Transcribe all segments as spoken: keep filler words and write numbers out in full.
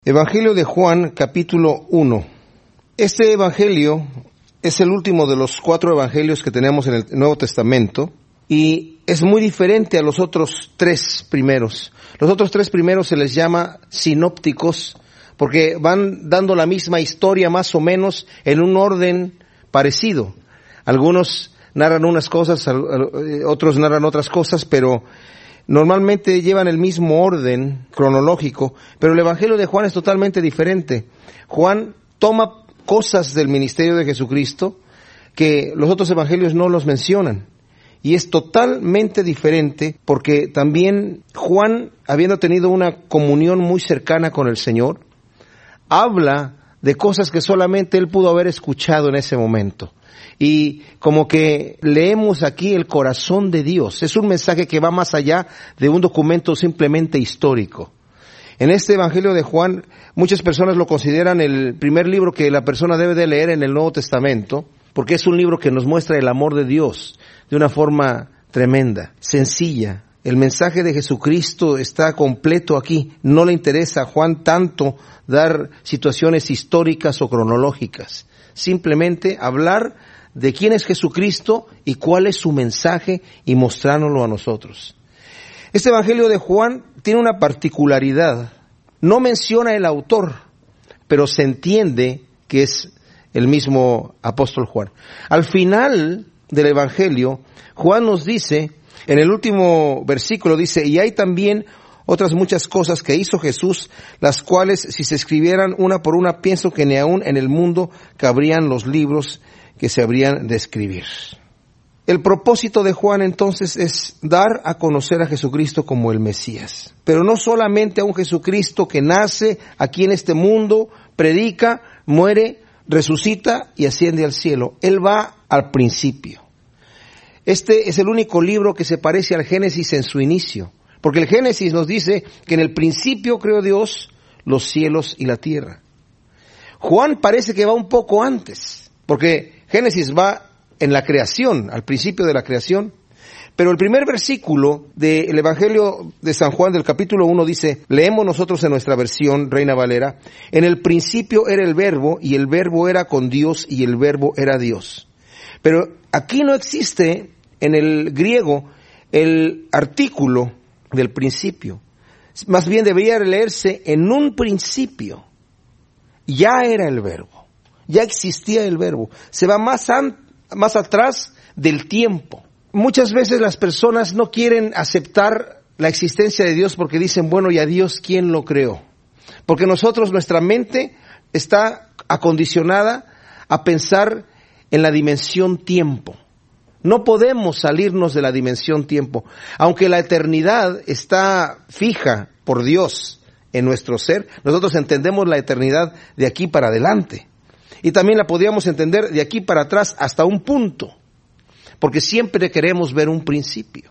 Evangelio de Juan, capítulo uno. Este evangelio es el último de los cuatro evangelios que tenemos en el Nuevo Testamento y es muy diferente a los otros tres primeros. Los otros tres primeros se les llama sinópticos porque van dando la misma historia más o menos en un orden parecido. Algunos narran unas cosas, otros narran otras cosas, pero normalmente llevan el mismo orden cronológico, pero el Evangelio de Juan es totalmente diferente. Juan toma cosas del ministerio de Jesucristo que los otros evangelios no los mencionan. Y es totalmente diferente porque también Juan, habiendo tenido una comunión muy cercana con el Señor, habla de cosas que solamente él pudo haber escuchado en ese momento. Y como que leemos aquí el corazón de Dios. Es un mensaje que va más allá de un documento simplemente histórico. En este Evangelio de Juan, muchas personas lo consideran el primer libro que la persona debe de leer en el Nuevo Testamento, porque es un libro que nos muestra el amor de Dios de una forma tremenda, sencilla. El mensaje de Jesucristo está completo aquí. No le interesa a Juan tanto dar situaciones históricas o cronológicas. Simplemente hablar de quién es Jesucristo y cuál es su mensaje y mostrárnoslo a nosotros. Este Evangelio de Juan tiene una particularidad. No menciona el autor, pero se entiende que es el mismo apóstol Juan. Al final del Evangelio, Juan nos dice, en el último versículo dice, y hay también otras muchas cosas que hizo Jesús, las cuales si se escribieran una por una, pienso que ni aún en el mundo cabrían los libros que se habrían de escribir. El propósito de Juan entonces es dar a conocer a Jesucristo como el Mesías, pero no solamente a un Jesucristo que nace aquí en este mundo, predica, muere, resucita y asciende al cielo. Él va al principio. Este es el único libro que se parece al Génesis en su inicio, porque el Génesis nos dice que en el principio creó Dios los cielos y la tierra. Juan parece que va un poco antes, porque Génesis va en la creación, al principio de la creación, pero el primer versículo del Evangelio de San Juan del capítulo uno dice, leemos nosotros en nuestra versión, Reina Valera, en el principio era el verbo, y el verbo era con Dios, y el verbo era Dios. Pero aquí no existe en el griego el artículo del principio. Más bien debería leerse en un principio. Ya era el verbo. Ya existía el verbo. Se va más, an, más atrás del tiempo. Muchas veces las personas no quieren aceptar la existencia de Dios porque dicen, bueno, ¿y a Dios quién lo creó? Porque nosotros, nuestra mente está acondicionada a pensar en la dimensión tiempo. No podemos salirnos de la dimensión tiempo. Aunque la eternidad está fija por Dios en nuestro ser, nosotros entendemos la eternidad de aquí para adelante. Y también la podríamos entender de aquí para atrás hasta un punto, porque siempre queremos ver un principio.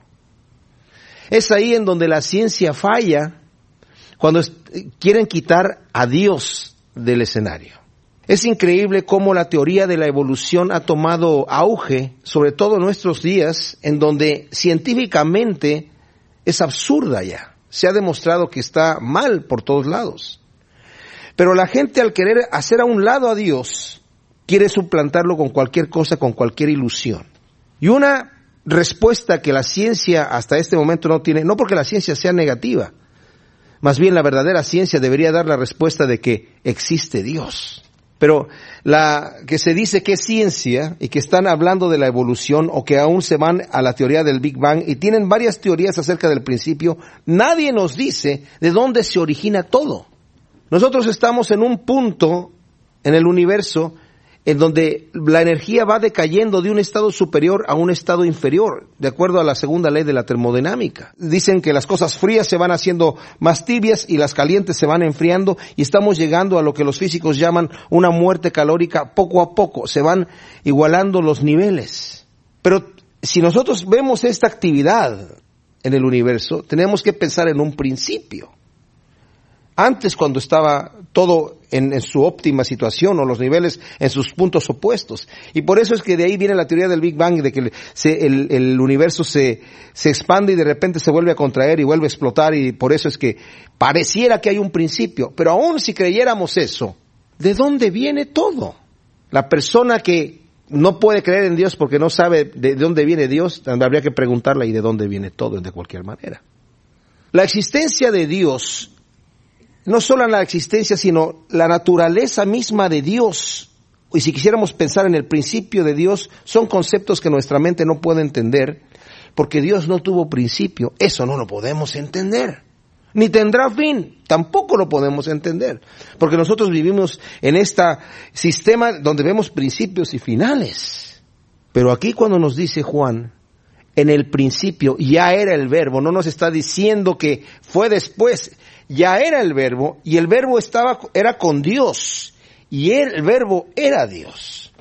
Es ahí en donde la ciencia falla, cuando quieren quitar a Dios del escenario. Es increíble cómo la teoría de la evolución ha tomado auge, sobre todo en nuestros días, en donde científicamente es absurda ya. Se ha demostrado que está mal por todos lados. Pero la gente, al querer hacer a un lado a Dios, quiere suplantarlo con cualquier cosa, con cualquier ilusión. Y una respuesta que la ciencia hasta este momento no tiene, no porque la ciencia sea negativa, más bien la verdadera ciencia debería dar la respuesta de que existe Dios. Pero la que se dice que es ciencia y que están hablando de la evolución o que aún se van a la teoría del Big Bang y tienen varias teorías acerca del principio, nadie nos dice de dónde se origina todo. Nosotros estamos en un punto en el universo en donde la energía va decayendo de un estado superior a un estado inferior, de acuerdo a la segunda ley de la termodinámica. Dicen que las cosas frías se van haciendo más tibias y las calientes se van enfriando y estamos llegando a lo que los físicos llaman una muerte calórica poco a poco. Se van igualando los niveles. Pero si nosotros vemos esta actividad en el universo, tenemos que pensar en un principio. Antes, cuando estaba todo en, en su óptima situación o los niveles en sus puntos opuestos. Y por eso es que de ahí viene la teoría del Big Bang, de que se, el, el universo se, se expande y de repente se vuelve a contraer y vuelve a explotar, y por eso es que pareciera que hay un principio. Pero aún si creyéramos eso, ¿de dónde viene todo? La persona que no puede creer en Dios porque no sabe de dónde viene Dios, habría que preguntarle, ¿y de dónde viene todo? De cualquier manera. La existencia de Dios, no solo la existencia, sino la naturaleza misma de Dios, y si quisiéramos pensar en el principio de Dios, son conceptos que nuestra mente no puede entender, porque Dios no tuvo principio. Eso no lo podemos entender. Ni tendrá fin, tampoco lo podemos entender, porque nosotros vivimos en este sistema donde vemos principios y finales. Pero aquí cuando nos dice Juan, en el principio ya era el verbo, no nos está diciendo que fue después, ya era el verbo, y el verbo estaba, era con Dios, y el verbo era Dios.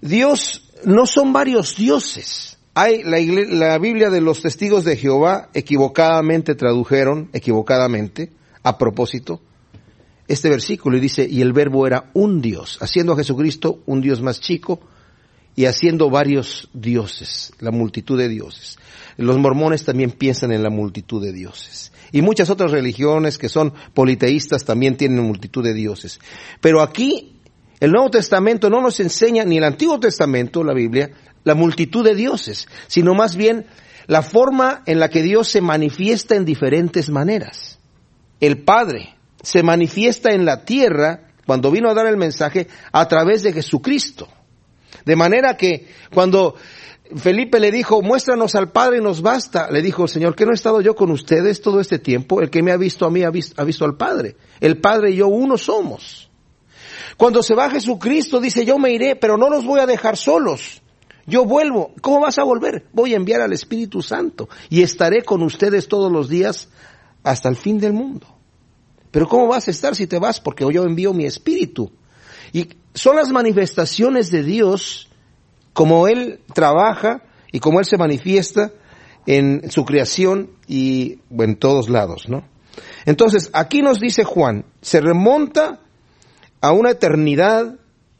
Dios no son varios dioses. Hay la, iglesia, la Biblia de los Testigos de Jehová equivocadamente tradujeron, equivocadamente, a propósito, este versículo, y dice, y el verbo era un Dios, haciendo a Jesucristo un Dios más chico, y haciendo varios dioses, la multitud de dioses. Los mormones también piensan en la multitud de dioses. Y muchas otras religiones que son politeístas también tienen multitud de dioses. Pero aquí, el Nuevo Testamento no nos enseña, ni el Antiguo Testamento, la Biblia, la multitud de dioses, sino más bien la forma en la que Dios se manifiesta en diferentes maneras. El Padre se manifiesta en la tierra, cuando vino a dar el mensaje, a través de Jesucristo. De manera que cuando Felipe le dijo, muéstranos al Padre y nos basta, le dijo el Señor, ¿qué no he estado yo con ustedes todo este tiempo? El que me ha visto a mí ha visto, ha visto al Padre. El Padre y yo uno somos. Cuando se va Jesucristo dice, yo me iré, pero no los voy a dejar solos. Yo vuelvo. ¿Cómo vas a volver? Voy a enviar al Espíritu Santo y estaré con ustedes todos los días hasta el fin del mundo. Pero ¿cómo vas a estar si te vas? Porque yo envío mi Espíritu. Y son las manifestaciones de Dios, como Él trabaja y como Él se manifiesta en su creación y en todos lados, ¿no? Entonces, aquí nos dice Juan, se remonta a una eternidad.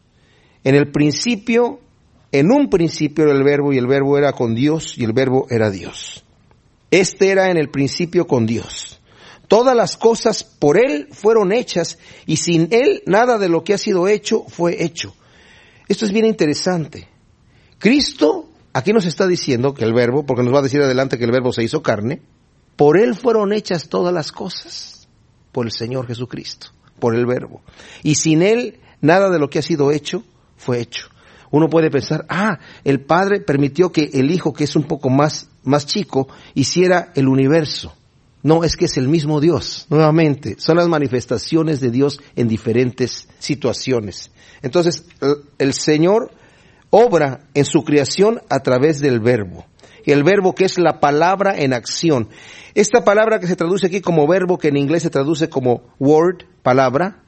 En el principio, en un principio era el verbo, y el verbo era con Dios, y el verbo era Dios. Este era en el principio con Dios. Todas las cosas por Él fueron hechas, y sin Él nada de lo que ha sido hecho fue hecho. Esto es bien interesante. Cristo, aquí nos está diciendo que el verbo, porque nos va a decir adelante que el verbo se hizo carne, por Él fueron hechas todas las cosas, por el Señor Jesucristo, por el verbo. Y sin Él nada de lo que ha sido hecho fue hecho. Uno puede pensar, ah, el Padre permitió que el Hijo, que es un poco más, más chico, hiciera el universo. No, es que es el mismo Dios, nuevamente, son las manifestaciones de Dios en diferentes situaciones. Entonces, el Señor obra en su creación a través del verbo. El verbo que es la palabra en acción. Esta palabra que se traduce aquí como verbo, que en inglés se traduce como word, palabra,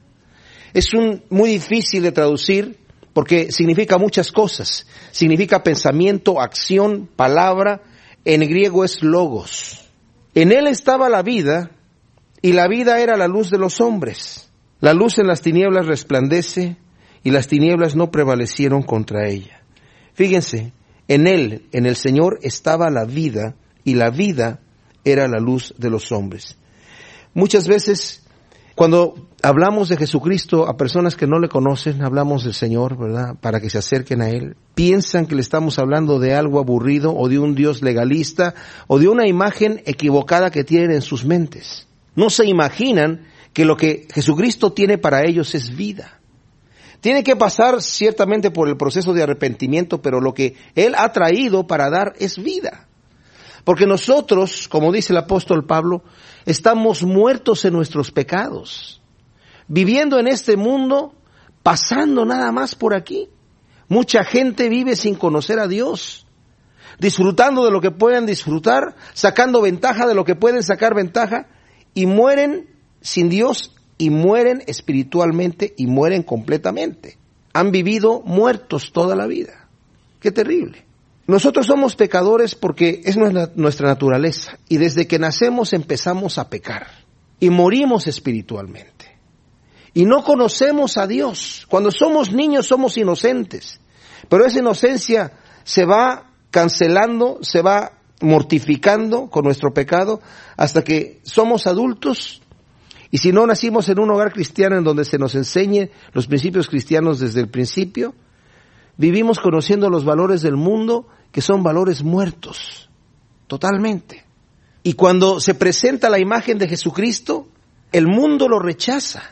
es un, muy difícil de traducir porque significa muchas cosas. Significa pensamiento, acción, palabra. En griego es logos. En Él estaba la vida, y la vida era la luz de los hombres. La luz en las tinieblas resplandece, y las tinieblas no prevalecieron contra ella. Fíjense, en Él, en el Señor, estaba la vida, y la vida era la luz de los hombres. Muchas veces, cuando hablamos de Jesucristo a personas que no le conocen, hablamos del Señor, ¿verdad?, para que se acerquen a Él. Piensan que le estamos hablando de algo aburrido, o de un Dios legalista, o de una imagen equivocada que tienen en sus mentes. No se imaginan que lo que Jesucristo tiene para ellos es vida. Tiene que pasar ciertamente por el proceso de arrepentimiento, pero lo que Él ha traído para dar es vida. Porque nosotros, como dice el apóstol Pablo, estamos muertos en nuestros pecados, viviendo en este mundo, pasando nada más por aquí. Mucha gente vive sin conocer a Dios, disfrutando de lo que pueden disfrutar, sacando ventaja de lo que pueden sacar ventaja, y mueren sin Dios, y mueren espiritualmente, y mueren completamente. Han vivido muertos toda la vida. ¡Qué terrible! Nosotros somos pecadores porque es nuestra naturaleza, y desde que nacemos empezamos a pecar y morimos espiritualmente. y no conocemos a Dios. Cuando somos niños somos inocentes, pero esa inocencia se va cancelando, se va mortificando con nuestro pecado hasta que somos adultos. Y si no nacimos en un hogar cristiano en donde se nos enseñe los principios cristianos desde el principio, vivimos conociendo los valores del mundo, que son valores muertos, totalmente. Y cuando se presenta la imagen de Jesucristo, el mundo lo rechaza.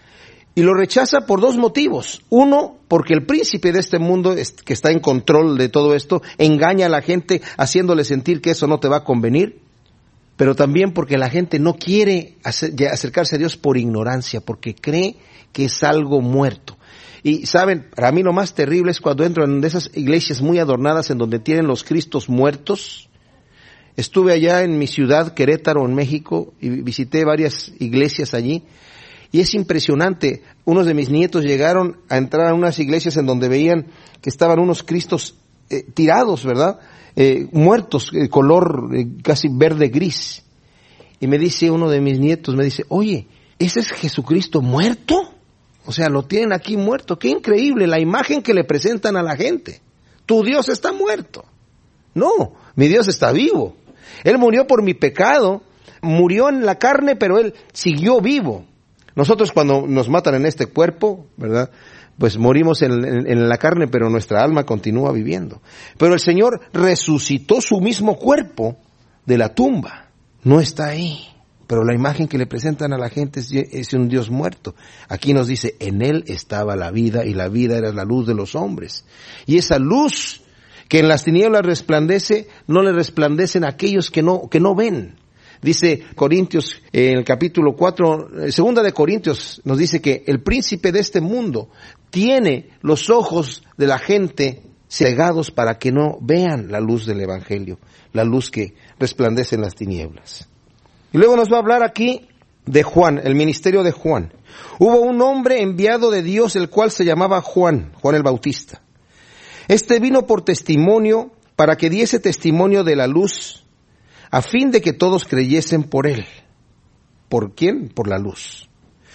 Y lo rechaza por dos motivos. Uno, porque el príncipe de este mundo, que está en control de todo esto, engaña a la gente haciéndole sentir que eso no te va a convenir. Pero también porque la gente no quiere acercarse a Dios por ignorancia, porque cree que es algo muerto. Y saben, para mí lo más terrible es cuando entro en esas iglesias muy adornadas en donde tienen los Cristos muertos. Estuve allá en mi ciudad, Querétaro, en México, y visité varias iglesias allí. Y es impresionante, unos de mis nietos llegaron a entrar a unas iglesias en donde veían que estaban unos Cristos eh, tirados, ¿verdad? Eh, muertos, eh, color eh, casi verde gris. Y me dice uno de mis nietos, me dice, oye, ¿ese es Jesucristo muerto? O sea, lo tienen aquí muerto. Qué increíble la imagen que le presentan a la gente. Tu Dios está muerto. No, mi Dios está vivo. Él murió por mi pecado, murió en la carne, pero Él siguió vivo. Nosotros cuando nos matan en este cuerpo, ¿verdad?, pues morimos en, en, en la carne, pero nuestra alma continúa viviendo. Pero el Señor resucitó su mismo cuerpo de la tumba. No está ahí, pero la imagen que le presentan a la gente es, es un Dios muerto. Aquí nos dice, en Él estaba la vida, y la vida era la luz de los hombres. Y esa luz que en las tinieblas resplandece, no le resplandecen a aquellos que no, que no ven. Dice Corintios, en el capítulo cuatro, segunda de Corintios, nos dice que el príncipe de este mundo tiene los ojos de la gente cegados para que no vean la luz del evangelio, la luz que resplandece en las tinieblas. Y luego nos va a hablar aquí de Juan, el ministerio de Juan. Hubo un hombre enviado de Dios, el cual se llamaba Juan, Juan el Bautista. Este vino por testimonio, para que diese testimonio de la luz, a fin de que todos creyesen por él. ¿Por quién? Por la luz.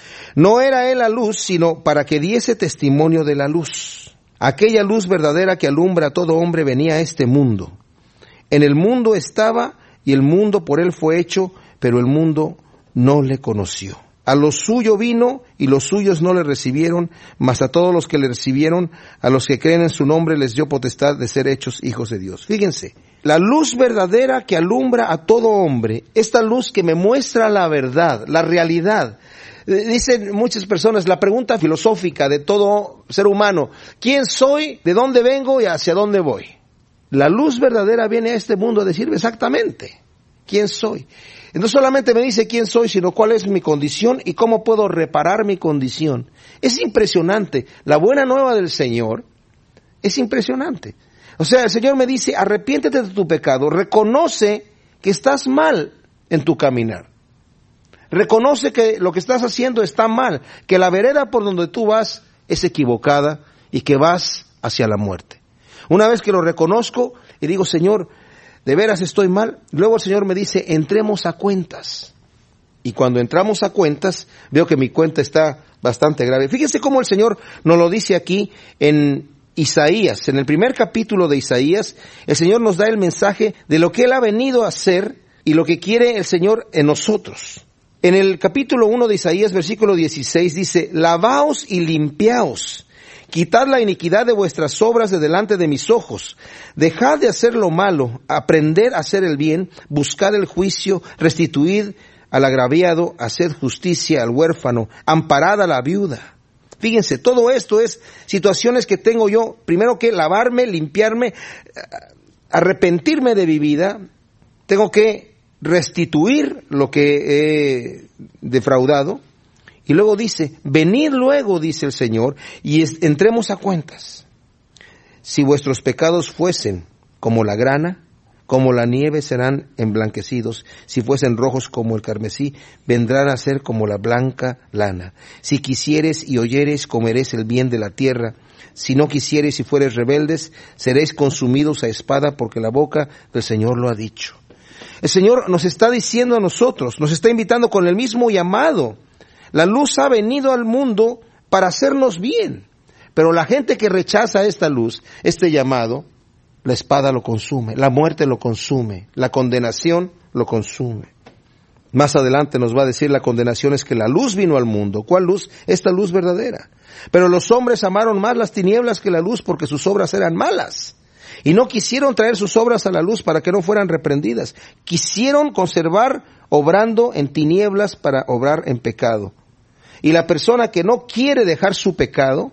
No era él la luz, sino para que diese testimonio de la luz. Aquella luz verdadera que alumbra a todo hombre venía a este mundo. En el mundo estaba, y el mundo por él fue hecho, pero el mundo no le conoció. A lo suyo vino, y los suyos no le recibieron, mas a todos los que le recibieron, a los que creen en su nombre, les dio potestad de ser hechos hijos de Dios. Fíjense, la luz verdadera que alumbra a todo hombre, esta luz que me muestra la verdad, la realidad. Dicen muchas personas, la pregunta filosófica de todo ser humano, ¿quién soy? ¿De dónde vengo? ¿Y hacia dónde voy? La luz verdadera viene a este mundo a decirme exactamente quién soy. No solamente me dice quién soy, sino cuál es mi condición y cómo puedo reparar mi condición. Es impresionante. La buena nueva del Señor es impresionante. O sea, el Señor me dice, arrepiéntete de tu pecado, reconoce que estás mal en tu caminar. Reconoce que lo que estás haciendo está mal, que la vereda por donde tú vas es equivocada y que vas hacia la muerte. Una vez que lo reconozco y digo, Señor, de veras estoy mal, luego el Señor me dice, entremos a cuentas. Y cuando entramos a cuentas, veo que mi cuenta está bastante grave. Fíjense cómo el Señor nos lo dice aquí en Isaías. En el primer capítulo de Isaías, el Señor nos da el mensaje de lo que Él ha venido a hacer y lo que quiere el Señor en nosotros. En el capítulo uno de Isaías, versículo dieciséis, dice, lavaos y limpiaos. Quitad la iniquidad de vuestras obras de delante de mis ojos. Dejad de hacer lo malo, aprended a hacer el bien, buscad el juicio, restituid al agraviado, haced justicia al huérfano, amparad a la viuda. Fíjense, todo esto es situaciones que tengo yo, primero que lavarme, limpiarme, arrepentirme de mi vida, tengo que restituir lo que he defraudado. Y luego dice, venid luego, dice el Señor, y es, entremos a cuentas. Si vuestros pecados fuesen como la grana, como la nieve serán emblanquecidos. Si fuesen rojos como el carmesí, vendrán a ser como la blanca lana. Si quisieres y oyeres, comeréis el bien de la tierra. Si no quisieres y fueres rebeldes, seréis consumidos a espada, porque la boca del Señor lo ha dicho. El Señor nos está diciendo a nosotros, nos está invitando con el mismo llamado. La luz ha venido al mundo para hacernos bien. Pero la gente que rechaza esta luz, este llamado, la espada lo consume, la muerte lo consume, la condenación lo consume. Más adelante nos va a decir la condenación es que la luz vino al mundo. ¿Cuál luz? Esta luz verdadera. Pero los hombres amaron más las tinieblas que la luz porque sus obras eran malas. Y no quisieron traer sus obras a la luz para que no fueran reprendidas. Quisieron conservar obrando en tinieblas para obrar en pecado. Y la persona que no quiere dejar su pecado,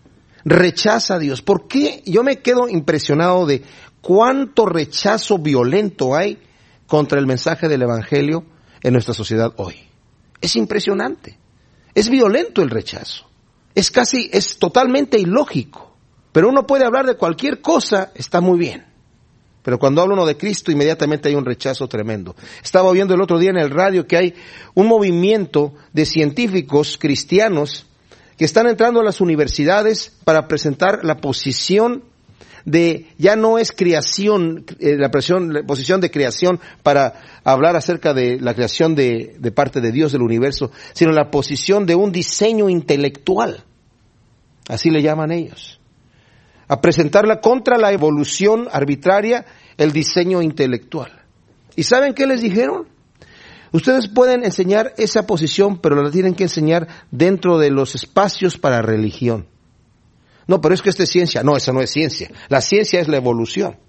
rechaza a Dios. ¿Por qué? Yo me quedo impresionado de cuánto rechazo violento hay contra el mensaje del Evangelio en nuestra sociedad hoy. Es impresionante. Es violento el rechazo. Es casi, es totalmente ilógico. Pero uno puede hablar de cualquier cosa, está muy bien. Pero cuando habla uno de Cristo, inmediatamente hay un rechazo tremendo. Estaba viendo el otro día en el radio que hay un movimiento de científicos cristianos que están entrando a las universidades para presentar la posición de, ya no es creación, eh, la, presión, la posición de creación para hablar acerca de la creación de, de parte de Dios del universo, sino la posición de un diseño intelectual. Así le llaman ellos. A presentarla contra la evolución arbitraria, el diseño intelectual. ¿Y saben qué les dijeron? Ustedes pueden enseñar esa posición, pero la tienen que enseñar dentro de los espacios para religión. No, pero es que esto es ciencia. No, eso no es ciencia. La ciencia es la evolución.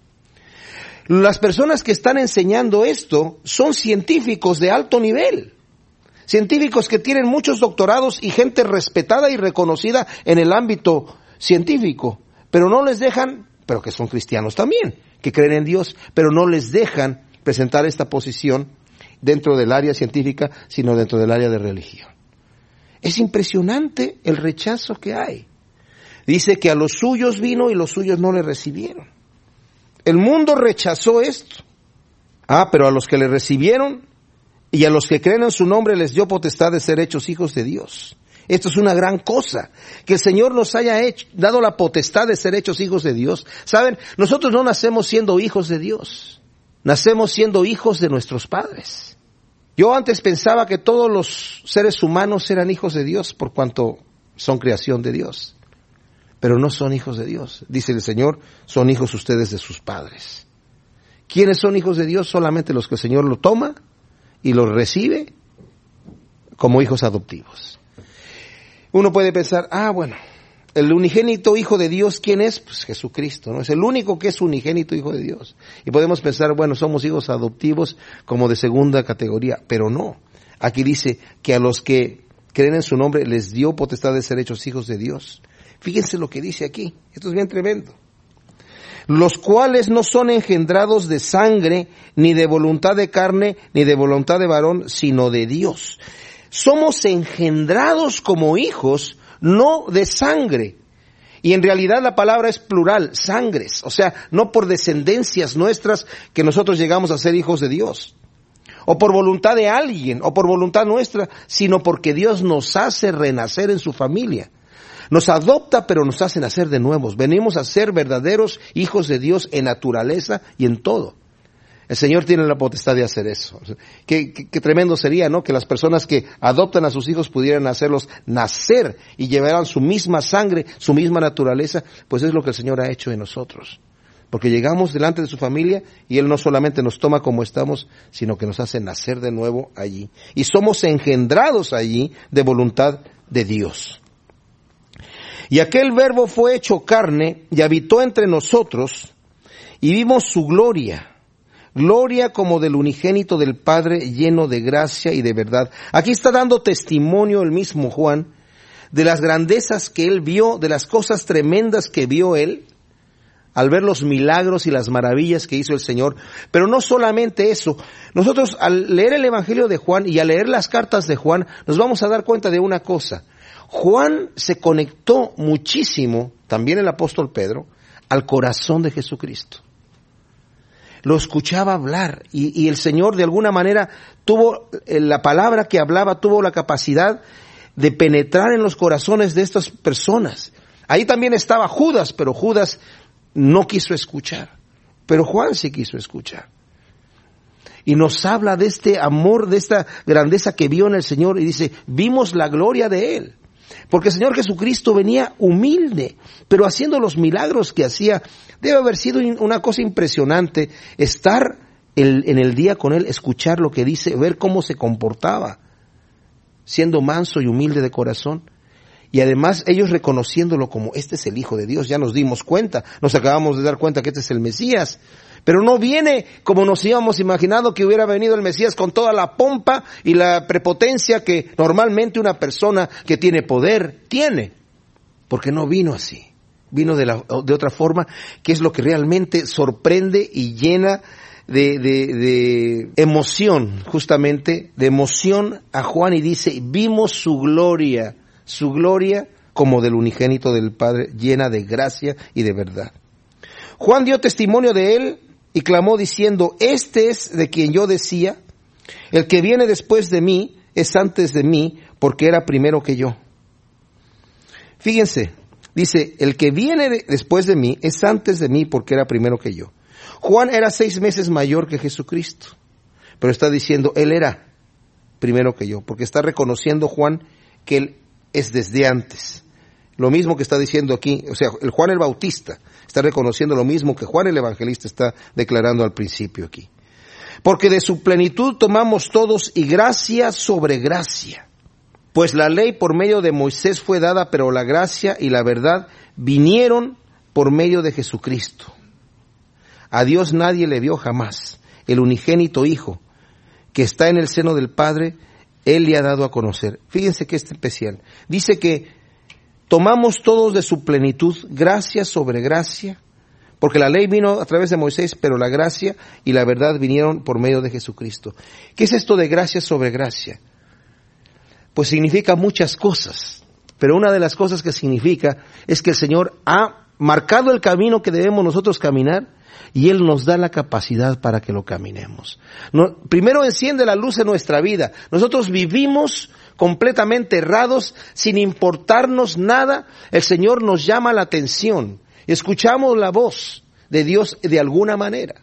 Las personas que están enseñando esto son científicos de alto nivel. Científicos que tienen muchos doctorados y gente respetada y reconocida en el ámbito científico. Pero no les dejan, pero que son cristianos también, que creen en Dios, pero no les dejan presentar esta posición dentro del área científica, sino dentro del área de religión. Es impresionante el rechazo que hay. Dice que a los suyos vino y los suyos no le recibieron. El mundo rechazó esto. Ah, pero a los que le recibieron y a los que creen en su nombre les dio potestad de ser hechos hijos de Dios. Esto es una gran cosa, que el Señor nos haya hecho, dado la potestad de ser hechos hijos de Dios. ¿Saben? Nosotros no nacemos siendo hijos de Dios, nacemos siendo hijos de nuestros padres. Yo antes pensaba que todos los seres humanos eran hijos de Dios por cuanto son creación de Dios, pero no son hijos de Dios. Dice el Señor, son hijos ustedes de sus padres. ¿Quiénes son hijos de Dios? Solamente los que el Señor lo toma y los recibe como hijos adoptivos. Uno puede pensar, ah, bueno, el unigénito hijo de Dios, ¿quién es? Pues Jesucristo, ¿no? Es el único que es unigénito hijo de Dios. Y podemos pensar, bueno, somos hijos adoptivos como de segunda categoría, pero no. Aquí dice que a los que creen en su nombre les dio potestad de ser hechos hijos de Dios. Fíjense lo que dice aquí, esto es bien tremendo. Los cuales no son engendrados de sangre, ni de voluntad de carne, ni de voluntad de varón, sino de Dios. Somos engendrados como hijos, no de sangre. Y en realidad la palabra es plural, sangres. O sea, no por descendencias nuestras que nosotros llegamos a ser hijos de Dios. O por voluntad de alguien, o por voluntad nuestra, sino porque Dios nos hace renacer en su familia. Nos adopta, pero nos hace nacer de nuevos. Venimos a ser verdaderos hijos de Dios en naturaleza y en todo. El Señor tiene la potestad de hacer eso. Qué, qué, qué tremendo sería, ¿no? Que las personas que adoptan a sus hijos pudieran hacerlos nacer y llevaran su misma sangre, su misma naturaleza. Pues es lo que el Señor ha hecho en nosotros. Porque llegamos delante de su familia y Él no solamente nos toma como estamos, sino que nos hace nacer de nuevo allí. Y somos engendrados allí de voluntad de Dios. Y aquel verbo fue hecho carne y habitó entre nosotros y vimos su gloria. Gloria como del unigénito del Padre, lleno de gracia y de verdad. Aquí está dando testimonio el mismo Juan de las grandezas que él vio, de las cosas tremendas que vio él, al ver los milagros y las maravillas que hizo el Señor. Pero no solamente eso. Nosotros al leer el Evangelio de Juan y al leer las cartas de Juan, nos vamos a dar cuenta de una cosa. Juan se conectó muchísimo, también el apóstol Pedro, al corazón de Jesucristo. Lo escuchaba hablar y, y el Señor de alguna manera tuvo, la palabra que hablaba tuvo la capacidad de penetrar en los corazones de estas personas. Ahí también estaba Judas, pero Judas no quiso escuchar. Pero Juan sí quiso escuchar. Y nos habla de este amor, de esta grandeza que vio en el Señor, y dice, vimos la gloria de Él. Porque el Señor Jesucristo venía humilde, pero haciendo los milagros que hacía. Debe haber sido una cosa impresionante estar el, en el día con Él, escuchar lo que dice, ver cómo se comportaba, siendo manso y humilde de corazón. Y además ellos reconociéndolo como, este es el Hijo de Dios. Ya nos dimos cuenta, nos acabamos de dar cuenta que este es el Mesías. Pero no viene como nos íbamos imaginado que hubiera venido el Mesías, con toda la pompa y la prepotencia que normalmente una persona que tiene poder tiene. Porque no vino así. Vino de, la, de otra forma, que es lo que realmente sorprende y llena de, de, de emoción, justamente, de emoción a Juan, y dice, vimos su gloria, su gloria como del unigénito del Padre, llena de gracia y de verdad. Juan dio testimonio de él y clamó diciendo, este es de quien yo decía, el que viene después de mí es antes de mí, porque era primero que yo. Fíjense, dice, el que viene de, después de mí es antes de mí, porque era primero que yo. Juan era seis meses mayor que Jesucristo, pero está diciendo, él era primero que yo, porque está reconociendo Juan que él es desde antes. Lo mismo que está diciendo aquí, o sea, el Juan el Bautista está reconociendo lo mismo que Juan el Evangelista está declarando al principio aquí. Porque de su plenitud tomamos todos y gracia sobre gracia. Pues la ley por medio de Moisés fue dada, pero la gracia y la verdad vinieron por medio de Jesucristo. A Dios nadie le vio jamás. El unigénito Hijo, que está en el seno del Padre, Él le ha dado a conocer. Fíjense que es especial. Dice que tomamos todos de su plenitud, gracia sobre gracia, porque la ley vino a través de Moisés, pero la gracia y la verdad vinieron por medio de Jesucristo. ¿Qué es esto de gracia sobre gracia? Pues significa muchas cosas, pero una de las cosas que significa es que el Señor ha marcado el camino que debemos nosotros caminar, y Él nos da la capacidad para que lo caminemos. No, primero enciende la luz en nuestra vida. Nosotros vivimos completamente errados, sin importarnos nada. El Señor nos llama la atención. Escuchamos la voz de Dios de alguna manera.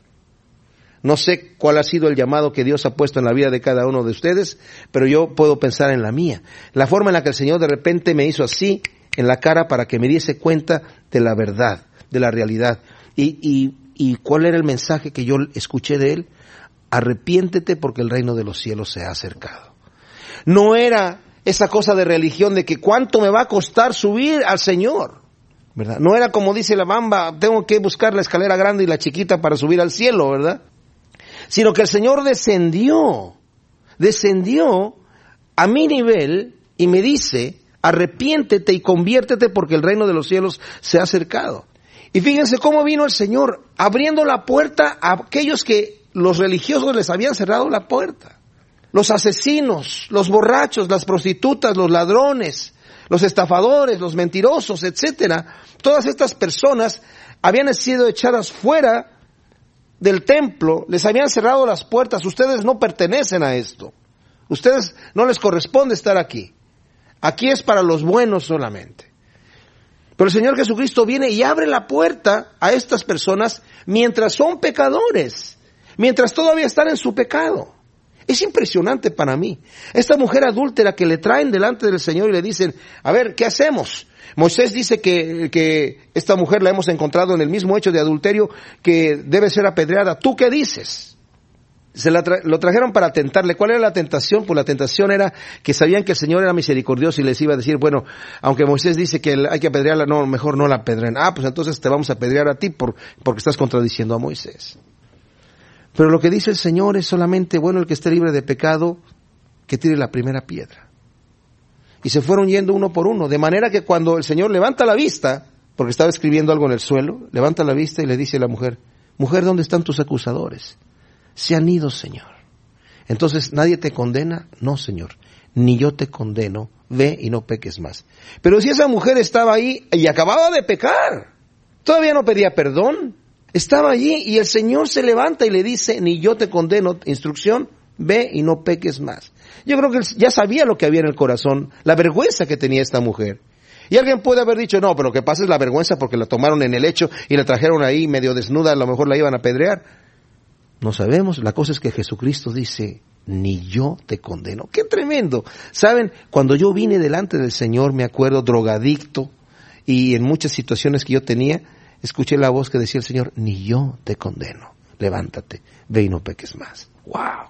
No sé cuál ha sido el llamado que Dios ha puesto en la vida de cada uno de ustedes, pero yo puedo pensar en la mía. La forma en la que el Señor de repente me hizo así en la cara para que me diese cuenta de la verdad, de la realidad. Y, y, y ¿cuál era el mensaje que yo escuché de Él? Arrepiéntete porque el reino de los cielos se ha acercado. No era esa cosa de religión de que cuánto me va a costar subir al Señor, ¿verdad? No era como dice la Bamba, tengo que buscar la escalera grande y la chiquita para subir al cielo, ¿verdad? Sino que el Señor descendió, descendió a mi nivel y me dice, arrepiéntete y conviértete porque el reino de los cielos se ha acercado. Y fíjense cómo vino el Señor, abriendo la puerta a aquellos que los religiosos les habían cerrado la puerta. Los asesinos, los borrachos, las prostitutas, los ladrones, los estafadores, los mentirosos, etcétera. Todas estas personas habían sido echadas fuera del templo, les habían cerrado las puertas. Ustedes no pertenecen a esto. Ustedes no les corresponde estar aquí. Aquí es para los buenos solamente. Pero el Señor Jesucristo viene y abre la puerta a estas personas mientras son pecadores, mientras todavía están en su pecado. Es impresionante para mí. Esta mujer adúltera que le traen delante del Señor y le dicen, a ver, ¿qué hacemos? Moisés dice que, que esta mujer la hemos encontrado en el mismo hecho de adulterio, que debe ser apedreada. ¿Tú qué dices? Se la tra- lo trajeron para tentarle. ¿Cuál era la tentación? Pues la tentación era que sabían que el Señor era misericordioso y les iba a decir, bueno, aunque Moisés dice que hay que apedrearla, no, mejor no la apedreen. Ah, pues entonces te vamos a apedrear a ti por, porque estás contradiciendo a Moisés. Pero lo que dice el Señor es solamente, bueno, el que esté libre de pecado, que tire la primera piedra. Y se fueron yendo uno por uno, de manera que cuando el Señor levanta la vista, porque estaba escribiendo algo en el suelo, levanta la vista y le dice a la mujer, mujer, ¿dónde están tus acusadores? Se han ido, Señor. Entonces, ¿nadie te condena? No, Señor, ni yo te condeno, ve y no peques más. Pero si esa mujer estaba ahí y acababa de pecar, todavía no pedía perdón, estaba allí y el Señor se levanta y le dice, ni yo te condeno, instrucción, ve y no peques más. Yo creo que él ya sabía lo que había en el corazón, la vergüenza que tenía esta mujer. Y alguien puede haber dicho, no, pero lo que pasa es la vergüenza porque la tomaron en el lecho y la trajeron ahí medio desnuda, a lo mejor la iban a apedrear. No sabemos. La cosa es que Jesucristo dice, ni yo te condeno. ¡Qué tremendo! ¿Saben? Cuando yo vine delante del Señor, me acuerdo, drogadicto, y en muchas situaciones que yo tenía, escuché la voz que decía el Señor, ni yo te condeno. Levántate, ve y no peques más. ¡Wow!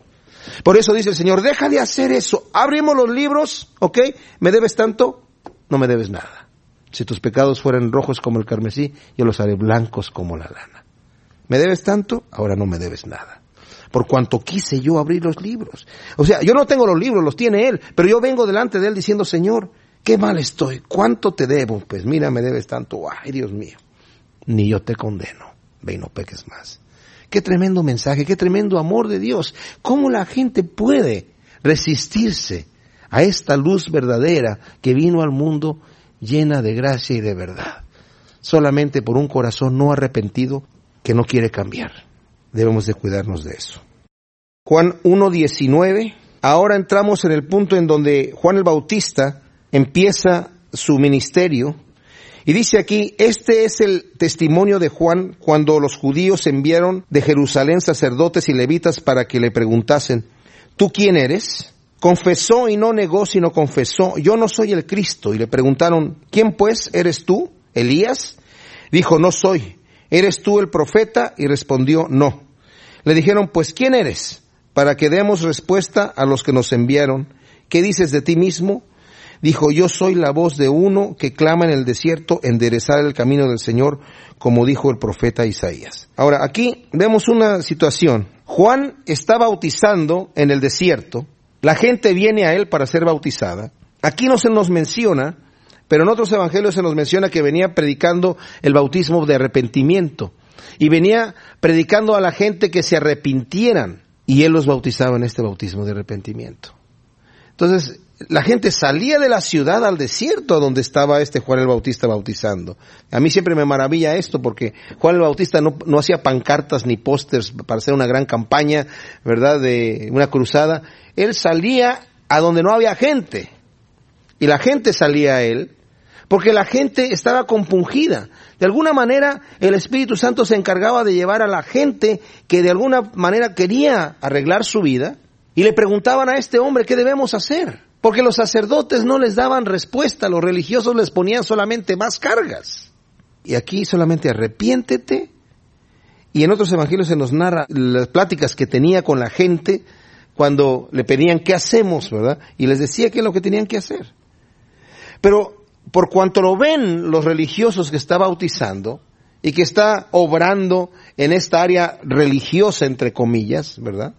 Por eso dice el Señor, deja de hacer eso. Abrimos los libros, ¿ok? ¿Me debes tanto? No me debes nada. Si tus pecados fueran rojos como el carmesí, yo los haré blancos como la lana. ¿Me debes tanto? Ahora no me debes nada. Por cuanto quise yo abrir los libros. O sea, yo no tengo los libros, los tiene Él, pero yo vengo delante de Él diciendo, Señor, qué mal estoy, ¿cuánto te debo? Pues mira, me debes tanto, ay Dios mío, ni yo te condeno, ve y no peques más. Qué tremendo mensaje, qué tremendo amor de Dios. ¿Cómo la gente puede resistirse a esta luz verdadera que vino al mundo llena de gracia y de verdad? Solamente por un corazón no arrepentido que no quiere cambiar. Debemos de cuidarnos de eso. Juan uno diecinueve. Ahora entramos en el punto en donde Juan el Bautista empieza su ministerio. Y dice aquí, este es el testimonio de Juan cuando los judíos enviaron de Jerusalén sacerdotes y levitas para que le preguntasen, ¿tú quién eres? Confesó y no negó, sino confesó, yo no soy el Cristo. Y le preguntaron, ¿quién pues eres tú? ¿Elías? Dijo, no soy. ¿Eres tú el profeta? Y respondió, no. Le dijeron, pues ¿quién eres? Para que demos respuesta a los que nos enviaron. ¿Qué dices de ti mismo? Dijo, yo soy la voz de uno que clama en el desierto, enderezar el camino del Señor, como dijo el profeta Isaías. Ahora, aquí vemos una situación. Juan está bautizando en el desierto. La gente viene a él para ser bautizada. Aquí no se nos menciona, pero en otros evangelios se nos menciona que venía predicando el bautismo de arrepentimiento. Y venía predicando a la gente que se arrepintieran. Y él los bautizaba en este bautismo de arrepentimiento. Entonces, la gente salía de la ciudad al desierto donde estaba este Juan el Bautista bautizando. A mí siempre me maravilla esto porque Juan el Bautista no, no hacía pancartas ni pósters para hacer una gran campaña, ¿verdad?, de una cruzada. Él salía a donde no había gente. Y la gente salía a él porque la gente estaba compungida. De alguna manera el Espíritu Santo se encargaba de llevar a la gente que de alguna manera quería arreglar su vida y le preguntaban a este hombre, ¿qué debemos hacer? Porque los sacerdotes no les daban respuesta, los religiosos les ponían solamente más cargas. Y aquí solamente arrepiéntete. Y en otros evangelios se nos narra las pláticas que tenía con la gente cuando le pedían qué hacemos, ¿verdad? Y les decía qué es lo que tenían que hacer. Pero por cuanto lo ven los religiosos que está bautizando y que está obrando en esta área religiosa, entre comillas, ¿verdad?,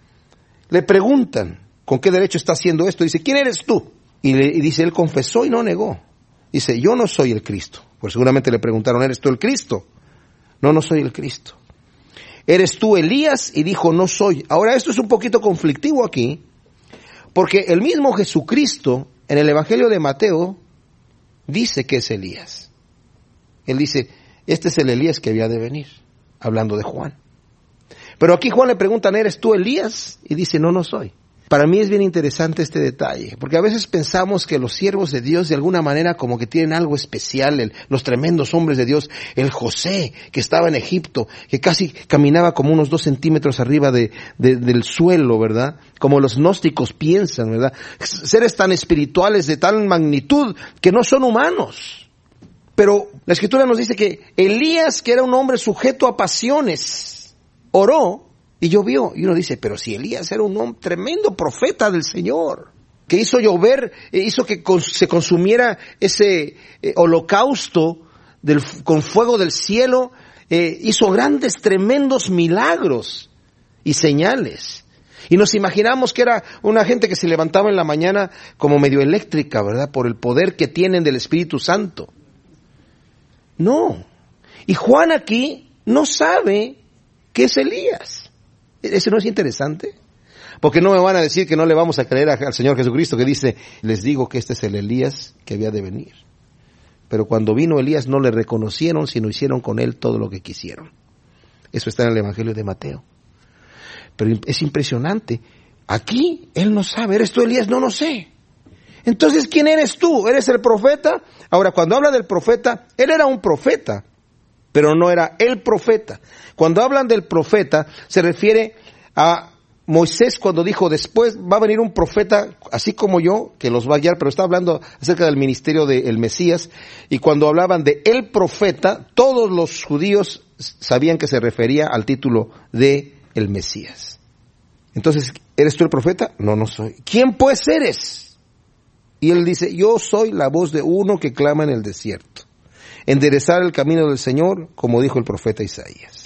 le preguntan, ¿con qué derecho está haciendo esto? Dice, ¿quién eres tú? Y, le, y dice, él confesó y no negó. Dice, yo no soy el Cristo. Pues seguramente le preguntaron, ¿eres tú el Cristo? No, no soy el Cristo. ¿Eres tú Elías? Y dijo, no soy. Ahora esto es un poquito conflictivo aquí, porque el mismo Jesucristo, en el Evangelio de Mateo, dice que es Elías. Él dice, este es el Elías que había de venir, hablando de Juan. Pero aquí Juan le preguntan, ¿eres tú Elías? Y dice, no, no soy. Para mí es bien interesante este detalle, porque a veces pensamos que los siervos de Dios de alguna manera como que tienen algo especial, el, los tremendos hombres de Dios, el José que estaba en Egipto, que casi caminaba como unos dos centímetros arriba de, de, del suelo, ¿verdad? Como los gnósticos piensan, ¿verdad? Seres tan espirituales de tal magnitud que no son humanos. Pero la Escritura nos dice que Elías, que era un hombre sujeto a pasiones, oró y llovió. Y uno dice, pero si Elías era un hombre tremendo profeta del Señor, que hizo llover, hizo que se consumiera ese eh, holocausto del, con fuego del cielo, eh, hizo grandes, tremendos milagros y señales. Y nos imaginamos que era una gente que se levantaba en la mañana como medio eléctrica, ¿verdad?, por el poder que tienen del Espíritu Santo. No. Y Juan aquí no sabe qué es Elías. ¿Eso no es interesante? Porque no me van a decir que no le vamos a creer al Señor Jesucristo que dice, les digo que este es el Elías que había de venir. Pero cuando vino Elías no le reconocieron, sino hicieron con él todo lo que quisieron. Eso está en el Evangelio de Mateo. Pero es impresionante. Aquí él no sabe, ¿eres tú Elías? No, no sé. Entonces, ¿quién eres tú? ¿Eres el profeta? Ahora, cuando habla del profeta, él era un profeta. pero no era el profeta. Cuando hablan del profeta, se refiere a Moisés cuando dijo, después va a venir un profeta, así como yo, que los va a guiar, pero está hablando acerca del ministerio del Mesías, y cuando hablaban de el profeta, todos los judíos sabían que se refería al título de el Mesías. Entonces, ¿eres tú el profeta? No, no soy. ¿Quién pues eres? Y él dice, yo soy la voz de uno que clama en el desierto. Enderezar el camino del Señor, como dijo el profeta Isaías.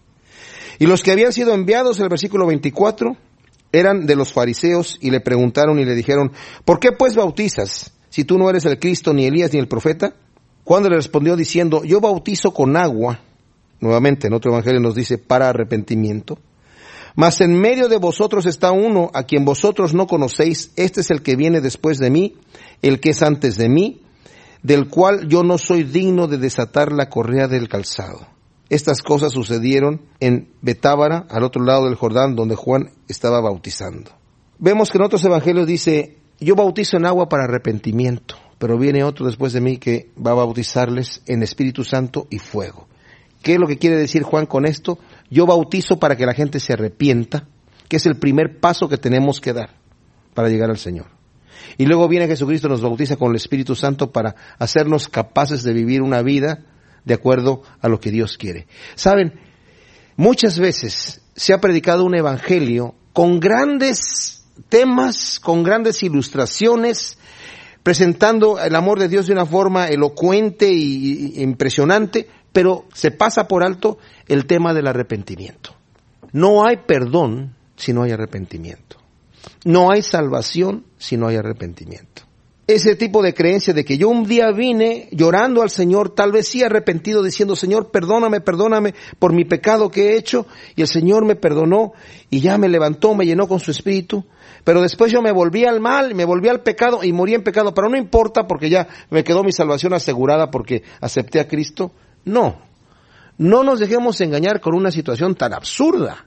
Y los que habían sido enviados, el versículo veinticuatro, eran de los fariseos y le preguntaron y le dijeron, ¿por qué pues bautizas si tú no eres el Cristo, ni Elías, ni el profeta? Juan le respondió diciendo, yo bautizo con agua, nuevamente en otro evangelio nos dice, para arrepentimiento, mas en medio de vosotros está uno a quien vosotros no conocéis, este es el que viene después de mí, el que es antes de mí, del cual yo no soy digno de desatar la correa del calzado. Estas cosas sucedieron en Betábara, al otro lado del Jordán, donde Juan estaba bautizando. Vemos que en otros evangelios dice, yo bautizo en agua para arrepentimiento, pero viene otro después de mí que va a bautizarles en Espíritu Santo y fuego. ¿Qué es lo que quiere decir Juan con esto? Yo bautizo para que la gente se arrepienta, que es el primer paso que tenemos que dar para llegar al Señor. Y luego viene Jesucristo, nos bautiza con el Espíritu Santo para hacernos capaces de vivir una vida de acuerdo a lo que Dios quiere. Saben, muchas veces se ha predicado un evangelio con grandes temas, con grandes ilustraciones, presentando el amor de Dios de una forma elocuente e impresionante, pero se pasa por alto el tema del arrepentimiento. No hay perdón si no hay arrepentimiento. No hay salvación si no hay arrepentimiento. Ese tipo de creencia de que yo un día vine llorando al Señor, tal vez sí arrepentido, diciendo, Señor, perdóname, perdóname por mi pecado que he hecho, y el Señor me perdonó, y ya me levantó, me llenó con su Espíritu, pero después yo me volví al mal, me volví al pecado, y morí en pecado, pero no importa porque ya me quedó mi salvación asegurada porque acepté a Cristo. No, no nos dejemos engañar con una situación tan absurda,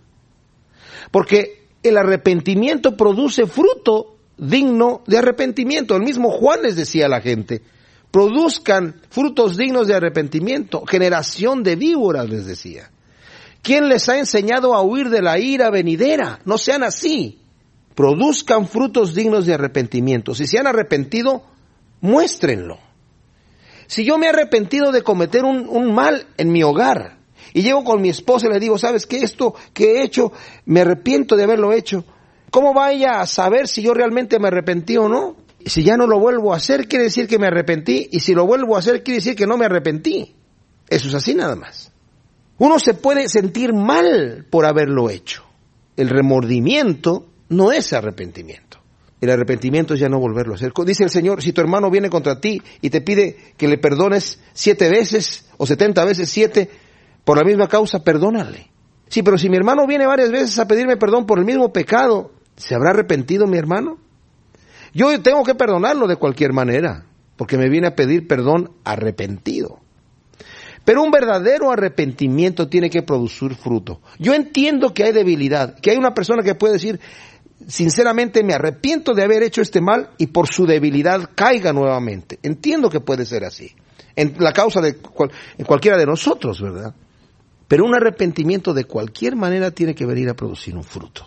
porque el arrepentimiento produce fruto digno de arrepentimiento. El mismo Juan les decía a la gente, produzcan frutos dignos de arrepentimiento, generación de víboras les decía. ¿Quién les ha enseñado a huir de la ira venidera? No sean así. Produzcan frutos dignos de arrepentimiento. Si se han arrepentido, muéstrenlo. Si yo me he arrepentido de cometer un, un mal en mi hogar, y llego con mi esposa y le digo, ¿sabes qué? Esto que he hecho, me arrepiento de haberlo hecho. ¿Cómo va ella a saber si yo realmente me arrepentí o no? Si ya no lo vuelvo a hacer, quiere decir que me arrepentí, y si lo vuelvo a hacer, quiere decir que no me arrepentí. Eso es así nada más. Uno se puede sentir mal por haberlo hecho. El remordimiento no es arrepentimiento. El arrepentimiento es ya no volverlo a hacer. Dice el Señor, si tu hermano viene contra ti y te pide que le perdones siete veces o setenta veces siete por la misma causa, perdónale. Sí, pero si mi hermano viene varias veces a pedirme perdón por el mismo pecado, ¿se habrá arrepentido mi hermano? Yo tengo que perdonarlo de cualquier manera, porque me viene a pedir perdón arrepentido. Pero un verdadero arrepentimiento tiene que producir fruto. Yo entiendo que hay debilidad, que hay una persona que puede decir, sinceramente me arrepiento de haber hecho este mal y por su debilidad caiga nuevamente. Entiendo que puede ser así, en la causa de cual, en cualquiera de nosotros, ¿verdad? Pero un arrepentimiento de cualquier manera tiene que venir a producir un fruto.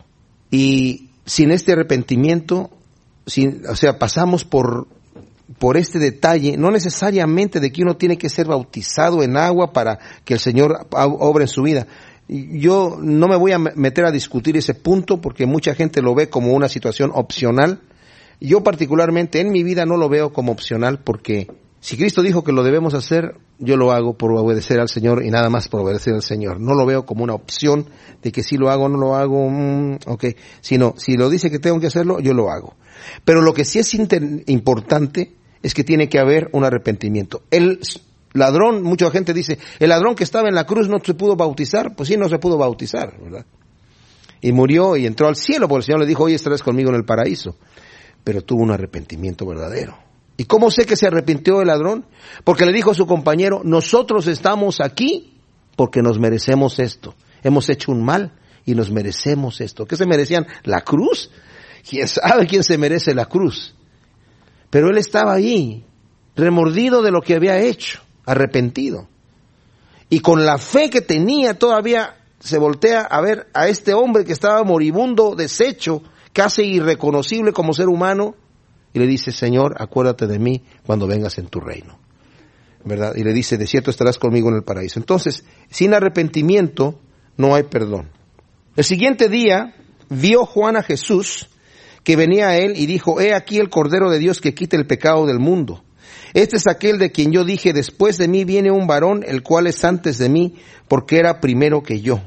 Y sin este arrepentimiento, sin, o sea, pasamos por, por este detalle, no necesariamente de que uno tiene que ser bautizado en agua para que el Señor obre en su vida. Yo no me voy a meter a discutir ese punto porque mucha gente lo ve como una situación opcional. Yo particularmente en mi vida no lo veo como opcional porque si Cristo dijo que lo debemos hacer, yo lo hago por obedecer al Señor y nada más por obedecer al Señor. No lo veo como una opción de que si lo hago o no lo hago, mmm, ok. Sino, si lo dice que tengo que hacerlo, yo lo hago. Pero lo que sí es inter- importante es que tiene que haber un arrepentimiento. El ladrón, mucha gente dice, el ladrón que estaba en la cruz no se pudo bautizar. Pues sí, no se pudo bautizar, ¿verdad? Y murió y entró al cielo porque el Señor le dijo, hoy estarás conmigo en el paraíso. Pero tuvo un arrepentimiento verdadero. ¿Y cómo sé que se arrepintió el ladrón? Porque le dijo a su compañero, nosotros estamos aquí porque nos merecemos esto. Hemos hecho un mal y nos merecemos esto. ¿Qué se merecían? ¿La cruz? ¿Quién sabe quién se merece la cruz? Pero él estaba ahí, remordido de lo que había hecho, arrepentido. y con la fe que tenía todavía se voltea a ver a este hombre que estaba moribundo, deshecho, casi irreconocible como ser humano, y le dice, Señor, acuérdate de mí cuando vengas en tu reino, ¿verdad? Y le dice, de cierto estarás conmigo en el paraíso. Entonces, sin arrepentimiento no hay perdón. El siguiente día vio Juan a Jesús que venía a él y dijo, he aquí el Cordero de Dios que quita el pecado del mundo. Este es aquel de quien yo dije, después de mí viene un varón, el cual es antes de mí, porque era primero que yo.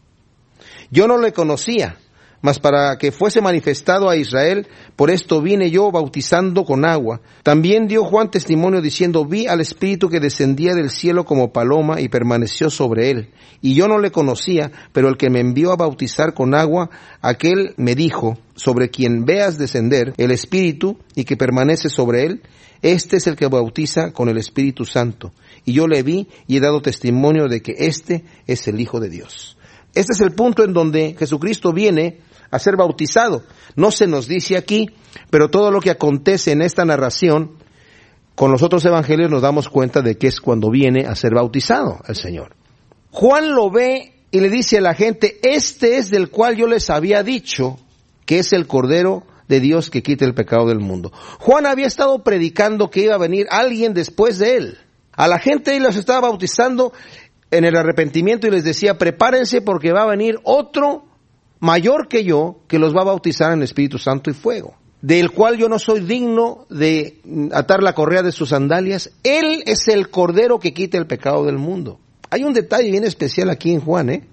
Yo no le conocía, mas para que fuese manifestado a Israel, por esto vine yo bautizando con agua. También dio Juan testimonio diciendo, vi al Espíritu que descendía del cielo como paloma y permaneció sobre él. Y yo no le conocía, pero el que me envió a bautizar con agua, aquel me dijo, sobre quien veas descender el Espíritu y que permanece sobre él, este es el que bautiza con el Espíritu Santo. Y yo le vi y he dado testimonio de que este es el Hijo de Dios. Este es el punto en donde Jesucristo viene a ser bautizado. No se nos dice aquí, pero todo lo que acontece en esta narración, con los otros evangelios nos damos cuenta de que es cuando viene a ser bautizado el Señor. Juan lo ve y le dice a la gente, este es del cual yo les había dicho que es el Cordero de Dios que quita el pecado del mundo. Juan había estado predicando que iba a venir alguien después de él. A la gente él los estaba bautizando en el arrepentimiento y les decía, prepárense porque va a venir otro mayor que yo, que los va a bautizar en Espíritu Santo y fuego, del cual yo no soy digno de atar la correa de sus sandalias. Él es el Cordero que quita el pecado del mundo. Hay un detalle bien especial aquí en Juan, ¿eh?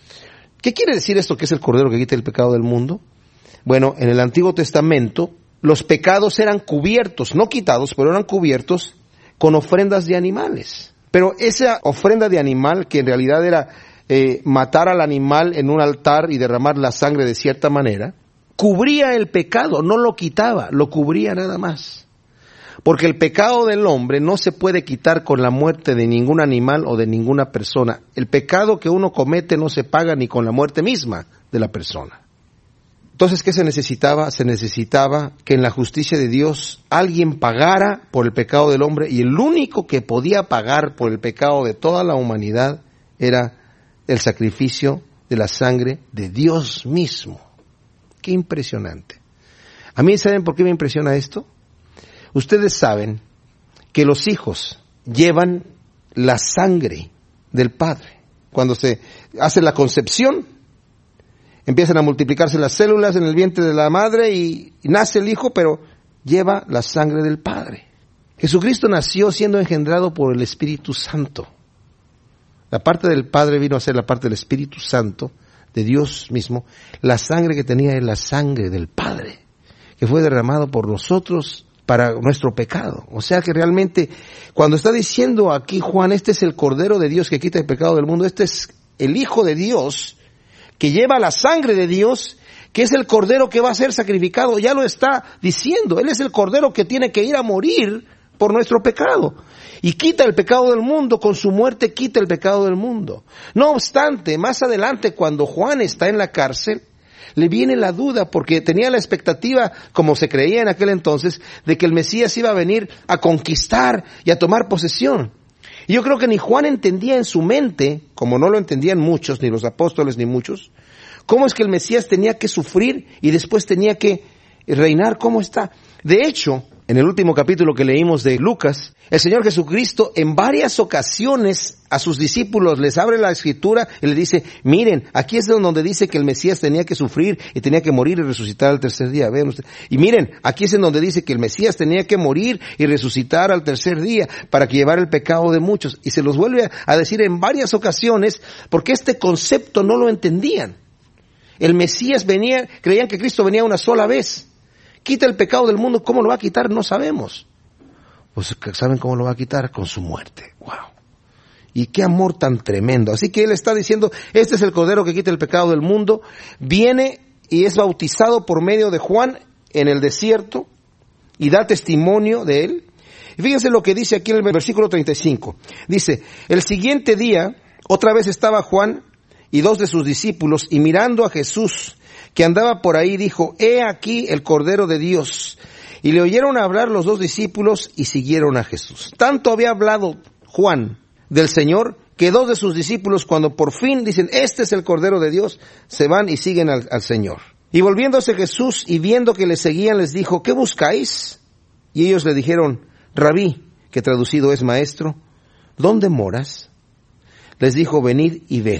¿Qué quiere decir esto que es el Cordero que quita el pecado del mundo? Bueno, en el Antiguo Testamento, los pecados eran cubiertos, no quitados, pero eran cubiertos con ofrendas de animales. Pero esa ofrenda de animal, que en realidad era eh, matar al animal en un altar y derramar la sangre de cierta manera, cubría el pecado, no lo quitaba, lo cubría nada más. Porque el pecado del hombre no se puede quitar con la muerte de ningún animal o de ninguna persona. El pecado que uno comete no se paga ni con la muerte misma de la persona. Entonces, ¿qué se necesitaba? Se necesitaba que en la justicia de Dios alguien pagara por el pecado del hombre, y el único que podía pagar por el pecado de toda la humanidad era el sacrificio de la sangre de Dios mismo. ¡Qué impresionante! A mí, ¿saben por qué me impresiona esto? Ustedes saben que los hijos llevan la sangre del Padre. Cuando se hace la concepción, empiezan a multiplicarse las células en el vientre de la madre y, y nace el hijo, pero lleva la sangre del Padre. Jesucristo nació siendo engendrado por el Espíritu Santo. La parte del Padre vino a ser la parte del Espíritu Santo, de Dios mismo. La sangre que tenía es la sangre del Padre, que fue derramado por nosotros para nuestro pecado. O sea que realmente, cuando está diciendo aquí Juan, este es el Cordero de Dios que quita el pecado del mundo, este es el Hijo de Dios, que lleva la sangre de Dios, que es el Cordero que va a ser sacrificado, ya lo está diciendo. Él es el Cordero que tiene que ir a morir por nuestro pecado. Y quita el pecado del mundo, con su muerte quita el pecado del mundo. No obstante, más adelante, cuando Juan está en la cárcel, le viene la duda, porque tenía la expectativa, como se creía en aquel entonces, de que el Mesías iba a venir a conquistar y a tomar posesión. Y yo creo que ni Juan entendía en su mente, como no lo entendían muchos, ni los apóstoles ni muchos, cómo es que el Mesías tenía que sufrir y después tenía que reinar. ¿Cómo está? De hecho, en el último capítulo que leímos de Lucas, el Señor Jesucristo en varias ocasiones a sus discípulos les abre la Escritura y les dice, miren, aquí es donde dice que el Mesías tenía que sufrir y tenía que morir y resucitar al tercer día. Vean ustedes. Y miren, aquí es en donde dice que el Mesías tenía que morir y resucitar al tercer día para que llevara el pecado de muchos. Y se los vuelve a decir en varias ocasiones porque este concepto no lo entendían. El Mesías venía, creían que Cristo venía una sola vez. Quita el pecado del mundo. ¿Cómo lo va a quitar? No sabemos. Pues ¿saben cómo lo va a quitar? Con su muerte. ¡Wow! Y qué amor tan tremendo. Así que Él está diciendo, este es el Cordero que quita el pecado del mundo. Viene y es bautizado por medio de Juan en el desierto y da testimonio de Él. Y fíjense lo que dice aquí en el versículo treinta y cinco. Dice, el siguiente día, otra vez estaba Juan y dos de sus discípulos, y mirando a Jesús, que andaba por ahí, dijo, he aquí el Cordero de Dios. Y le oyeron hablar los dos discípulos y siguieron a Jesús. Tanto había hablado Juan del Señor que dos de sus discípulos, cuando por fin dicen, este es el Cordero de Dios, se van y siguen al, al Señor. Y volviéndose Jesús y viendo que le seguían, les dijo, ¿qué buscáis? Y ellos le dijeron, Rabí, que traducido es maestro, ¿dónde moras? Les dijo, venid y ved.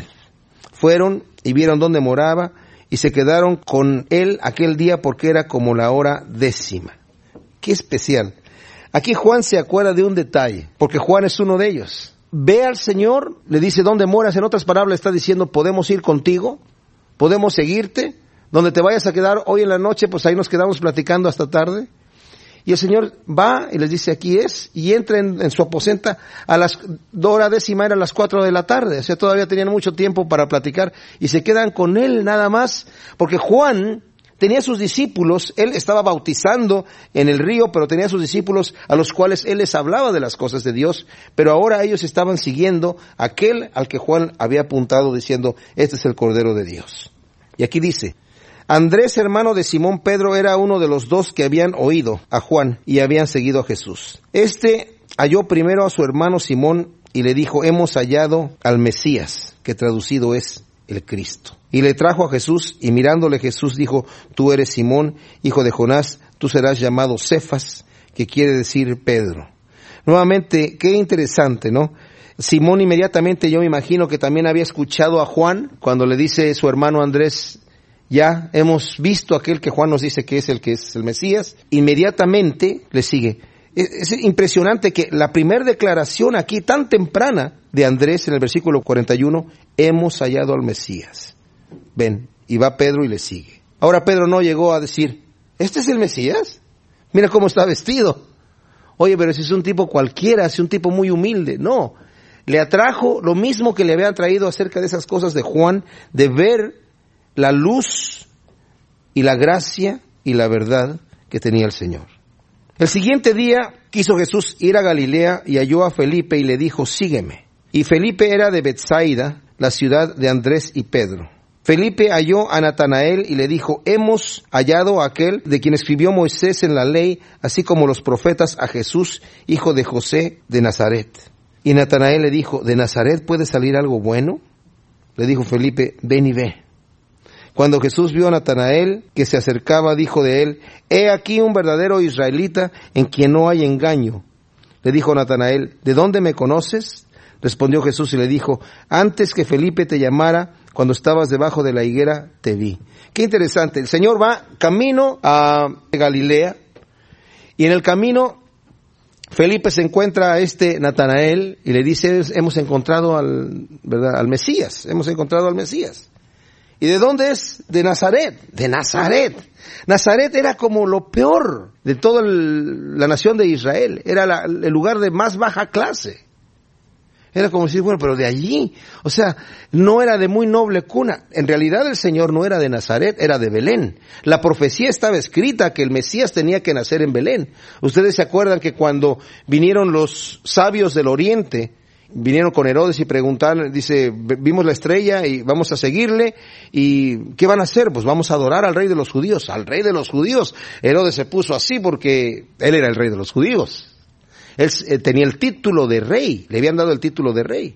Fueron y vieron dónde moraba, y se quedaron con él aquel día porque era como la hora décima. Qué especial. Aquí Juan se acuerda de un detalle, porque Juan es uno de ellos. Ve al Señor, le dice, ¿dónde moras? En otras palabras está diciendo, ¿podemos ir contigo? ¿Podemos seguirte? Donde te vayas a quedar hoy en la noche, pues ahí nos quedamos platicando hasta tarde. Y el Señor va y les dice, aquí es, y entra en, en su aposenta a las hora décima, eran las cuatro de la tarde, o sea, todavía tenían mucho tiempo para platicar, y se quedan con él nada más, porque Juan tenía sus discípulos, él estaba bautizando en el río, pero tenía sus discípulos a los cuales él les hablaba de las cosas de Dios, pero ahora ellos estaban siguiendo a aquel al que Juan había apuntado diciendo, este es el Cordero de Dios. Y aquí dice, Andrés, hermano de Simón Pedro, era uno de los dos que habían oído a Juan y habían seguido a Jesús. Este halló primero a su hermano Simón y le dijo, hemos hallado al Mesías, que traducido es el Cristo. Y le trajo a Jesús, y mirándole Jesús dijo, tú eres Simón, hijo de Jonás, tú serás llamado Cefas, que quiere decir Pedro. Nuevamente, qué interesante, ¿no? Simón inmediatamente, yo me imagino que también había escuchado a Juan, cuando le dice su hermano Andrés, ya hemos visto aquel que Juan nos dice que es el que es el Mesías, inmediatamente le sigue. Es, es impresionante que la primera declaración aquí tan temprana de Andrés en el versículo cuarenta y uno, hemos hallado al Mesías. Ven, y va Pedro y le sigue. Ahora Pedro no llegó a decir, ¿este es el Mesías? Mira cómo está vestido. Oye, pero si es un tipo cualquiera, es un tipo muy humilde. No, le atrajo lo mismo que le habían traído acerca de esas cosas de Juan, de ver la luz y la gracia y la verdad que tenía el Señor. El siguiente día quiso Jesús ir a Galilea y halló a Felipe y le dijo, sígueme. Y Felipe era de Betsaida, la ciudad de Andrés y Pedro. Felipe halló a Natanael y le dijo, hemos hallado a aquel de quien escribió Moisés en la ley, así como los profetas, a Jesús, hijo de José de Nazaret. Y Natanael le dijo, ¿de Nazaret puede salir algo bueno? Le dijo Felipe, ven y ve. Cuando Jesús vio a Natanael que se acercaba, dijo de él, he aquí un verdadero israelita en quien no hay engaño. Le dijo Natanael, ¿de dónde me conoces? Respondió Jesús y le dijo, antes que Felipe te llamara, cuando estabas debajo de la higuera, te vi. Qué interesante, el Señor va camino a Galilea, y en el camino Felipe se encuentra a este Natanael y le dice, hemos encontrado al, ¿verdad?, al Mesías, hemos encontrado al Mesías. ¿Y de dónde es? De Nazaret, de Nazaret. Nazaret era como lo peor de toda el, la nación de Israel, era la, el lugar de más baja clase. Era como decir, bueno, pero de allí, o sea, no era de muy noble cuna. En realidad el Señor no era de Nazaret, era de Belén. La profecía estaba escrita que el Mesías tenía que nacer en Belén. Ustedes se acuerdan que cuando vinieron los sabios del oriente, vinieron con Herodes y preguntaron, dice, vimos la estrella y vamos a seguirle, y ¿qué van a hacer? Pues vamos a adorar al rey de los judíos, al rey de los judíos. Herodes se puso así porque él era el rey de los judíos. Él eh, tenía el título de rey, le habían dado el título de rey.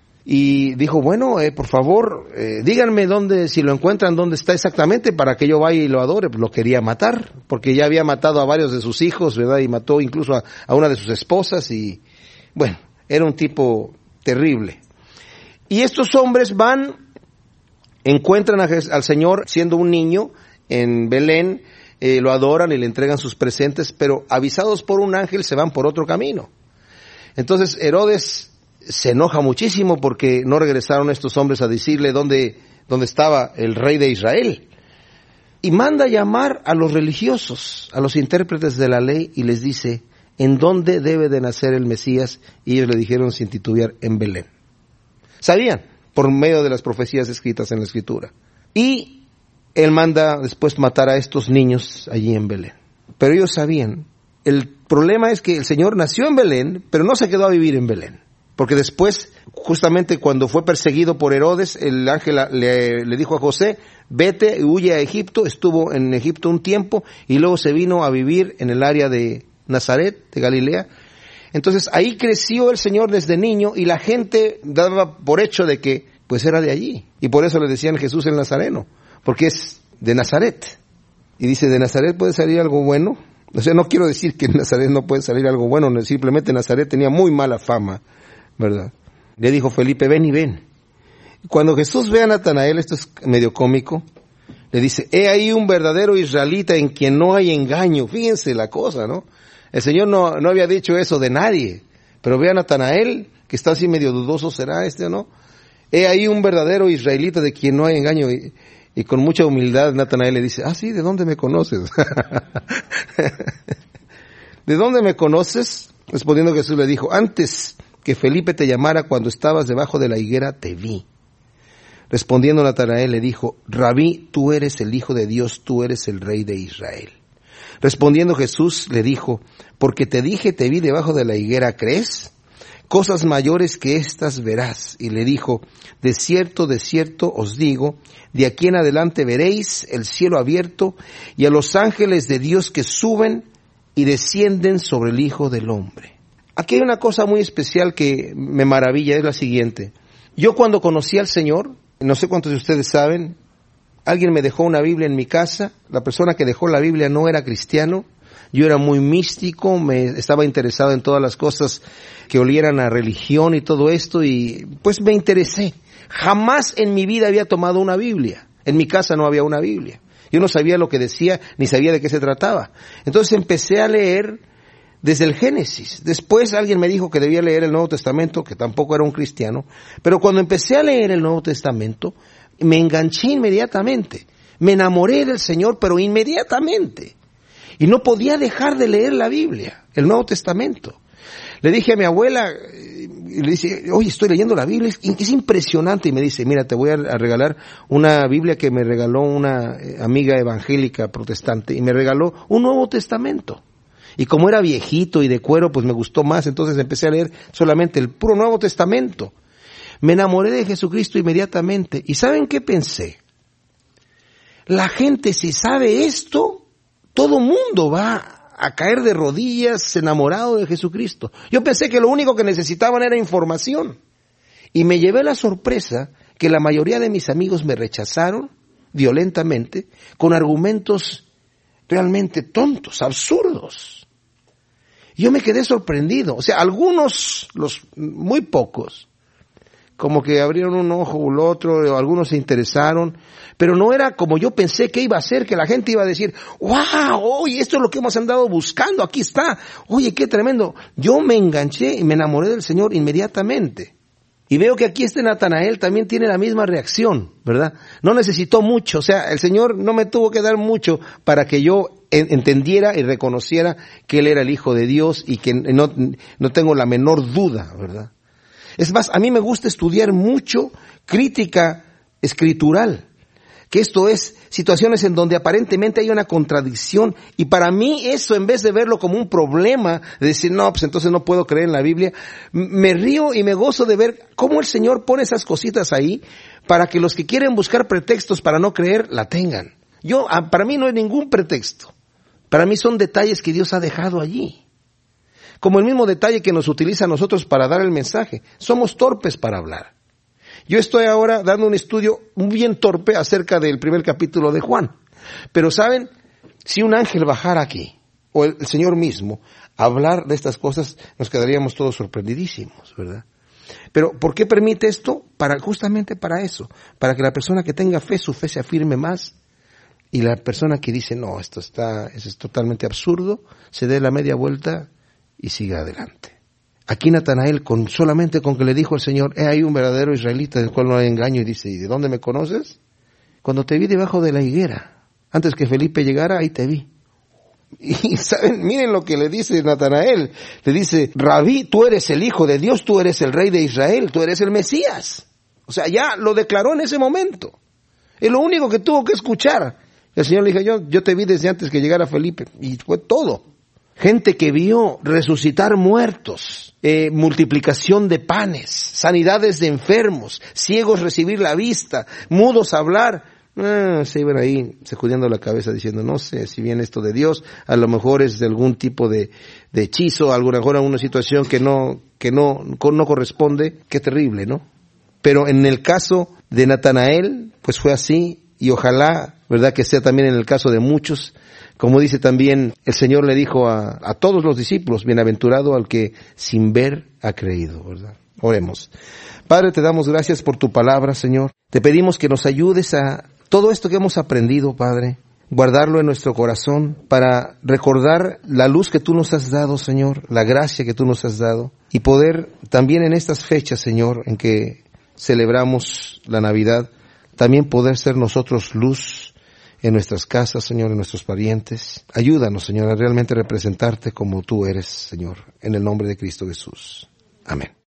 Y dijo, bueno, eh, por favor, eh, díganme dónde, si lo encuentran, dónde está exactamente para que yo vaya y lo adore. Pues lo quería matar, porque ya había matado a varios de sus hijos, ¿verdad? Y mató incluso a, a una de sus esposas y, bueno, era un tipo terrible. Y estos hombres van, encuentran a, al Señor siendo un niño en Belén, eh, lo adoran y le entregan sus presentes, pero avisados por un ángel se van por otro camino. Entonces Herodes se enoja muchísimo porque no regresaron estos hombres a decirle dónde, dónde estaba el rey de Israel. Y manda llamar a los religiosos, a los intérpretes de la ley, y les dice, ¿en dónde debe de nacer el Mesías? Y ellos le dijeron sin titubear, en Belén. Sabían, por medio de las profecías escritas en la Escritura. Y él manda después matar a estos niños allí en Belén. Pero ellos sabían. El problema es que el Señor nació en Belén, pero no se quedó a vivir en Belén. Porque después, justamente cuando fue perseguido por Herodes, el ángel le, le dijo a José, vete y huye a Egipto. Estuvo en Egipto un tiempo y luego se vino a vivir en el área de Nazaret, de Galilea. Entonces ahí creció el Señor desde niño y la gente daba por hecho de que pues era de allí. Y por eso le decían Jesús el Nazareno, porque es de Nazaret. Y dice, ¿de Nazaret puede salir algo bueno? O sea, no quiero decir que en Nazaret no puede salir algo bueno, simplemente Nazaret tenía muy mala fama, ¿verdad? Le dijo Felipe, ven y ven. Cuando Jesús ve a Natanael, esto es medio cómico, le dice, he ahí un verdadero israelita en quien no hay engaño. Fíjense la cosa, ¿no? El Señor no, no había dicho eso de nadie, pero ve a Natanael, que está así medio dudoso, ¿será este o no? He ahí un verdadero israelita de quien no hay engaño. Y, y con mucha humildad Natanael le dice, ah, sí, ¿de dónde me conoces? ¿De dónde me conoces? Respondiendo Jesús le dijo, antes que Felipe te llamara cuando estabas debajo de la higuera, te vi. Respondiendo Natanael le dijo, Rabí, tú eres el Hijo de Dios, tú eres el Rey de Israel. Respondiendo Jesús le dijo, porque te dije, te vi debajo de la higuera, ¿crees? Cosas mayores que estas verás. Y le dijo, de cierto, de cierto os digo, de aquí en adelante veréis el cielo abierto y a los ángeles de Dios que suben y descienden sobre el Hijo del Hombre. Aquí hay una cosa muy especial que me maravilla, es la siguiente. Yo cuando conocí al Señor, no sé cuántos de ustedes saben, alguien me dejó una Biblia en mi casa, la persona que dejó la Biblia no era cristiano, yo era muy místico, me estaba interesado en todas las cosas que olieran a religión y todo esto, y pues me interesé. Jamás en mi vida había tomado una Biblia, en mi casa no había una Biblia, yo no sabía lo que decía, ni sabía de qué se trataba. Entonces empecé a leer desde el Génesis. Después alguien me dijo que debía leer el Nuevo Testamento, que tampoco era un cristiano, pero cuando empecé a leer el Nuevo Testamento, me enganché inmediatamente, me enamoré del Señor, pero inmediatamente. Y no podía dejar de leer la Biblia, el Nuevo Testamento. Le dije a mi abuela, y le dice, oye, estoy leyendo la Biblia, es, es impresionante. Y me dice, mira, te voy a regalar una Biblia que me regaló una amiga evangélica protestante, y me regaló un Nuevo Testamento. Y como era viejito y de cuero, pues me gustó más, entonces empecé a leer solamente el puro Nuevo Testamento. Me enamoré de Jesucristo inmediatamente. ¿Y saben qué pensé? La gente, si sabe esto, todo mundo va a caer de rodillas enamorado de Jesucristo. Yo pensé que lo único que necesitaban era información. Y me llevé la sorpresa que la mayoría de mis amigos me rechazaron violentamente con argumentos realmente tontos, absurdos. Yo me quedé sorprendido. O sea, algunos, los muy pocos, como que abrieron un ojo o el otro, o algunos se interesaron, pero no era como yo pensé que iba a ser, que la gente iba a decir, wow, oye, esto es lo que hemos andado buscando, aquí está, oye, qué tremendo. Yo me enganché y me enamoré del Señor inmediatamente. Y veo que aquí este Natanael también tiene la misma reacción, ¿verdad? No necesitó mucho, o sea, el Señor no me tuvo que dar mucho para que yo entendiera y reconociera que Él era el Hijo de Dios y que no, no tengo la menor duda, ¿verdad? Es más, a mí me gusta estudiar mucho crítica escritural, que esto es situaciones en donde aparentemente hay una contradicción, y para mí eso, en vez de verlo como un problema, de decir, no, pues entonces no puedo creer en la Biblia, me río y me gozo de ver cómo el Señor pone esas cositas ahí para que los que quieren buscar pretextos para no creer, la tengan. Yo, para mí no hay ningún pretexto, para mí son detalles que Dios ha dejado allí. Como el mismo detalle que nos utiliza a nosotros para dar el mensaje. Somos torpes para hablar. Yo estoy ahora dando un estudio bien torpe acerca del primer capítulo de Juan. Pero ¿saben? Si un ángel bajara aquí, o el, el Señor mismo, a hablar de estas cosas, nos quedaríamos todos sorprendidísimos, ¿verdad? Pero ¿por qué permite esto? Para, justamente para eso. Para que la persona que tenga fe, su fe se afirme más. Y la persona que dice, no, esto está, eso es totalmente absurdo, se dé la media vuelta y siga adelante. Aquí Natanael, con, solamente con que le dijo al Señor, he ahí un verdadero israelita del cual no hay engaño, y dice, ¿y de dónde me conoces? Cuando te vi debajo de la higuera, antes que Felipe llegara, ahí te vi. Y saben, miren lo que le dice Natanael, le dice, Rabí, tú eres el Hijo de Dios, tú eres el Rey de Israel, tú eres el Mesías. O sea, ya lo declaró en ese momento. Es lo único que tuvo que escuchar. El Señor le dijo, yo, yo te vi desde antes que llegara Felipe, y fue todo. Gente que vio resucitar muertos, eh, multiplicación de panes, sanidades de enfermos, ciegos recibir la vista, mudos hablar. Ah, se iban ahí sacudiendo la cabeza diciendo, no sé si viene esto de Dios, a lo mejor es de algún tipo de, de hechizo, a lo mejor a una situación que no, que no, no corresponde. Qué terrible, ¿no? Pero en el caso de Natanael, pues fue así, y ojalá, ¿verdad?, que sea también en el caso de muchos. Como dice también, el Señor le dijo a, a todos los discípulos, bienaventurado al que sin ver ha creído, ¿verdad? Oremos. Padre, te damos gracias por tu palabra, Señor. Te pedimos que nos ayudes a todo esto que hemos aprendido, Padre, guardarlo en nuestro corazón para recordar la luz que tú nos has dado, Señor, la gracia que tú nos has dado, y poder también en estas fechas, Señor, en que celebramos la Navidad, también poder ser nosotros luz en nuestras casas, Señor, en nuestros parientes. Ayúdanos, Señor, a realmente representarte como tú eres, Señor, en el nombre de Cristo Jesús. Amén.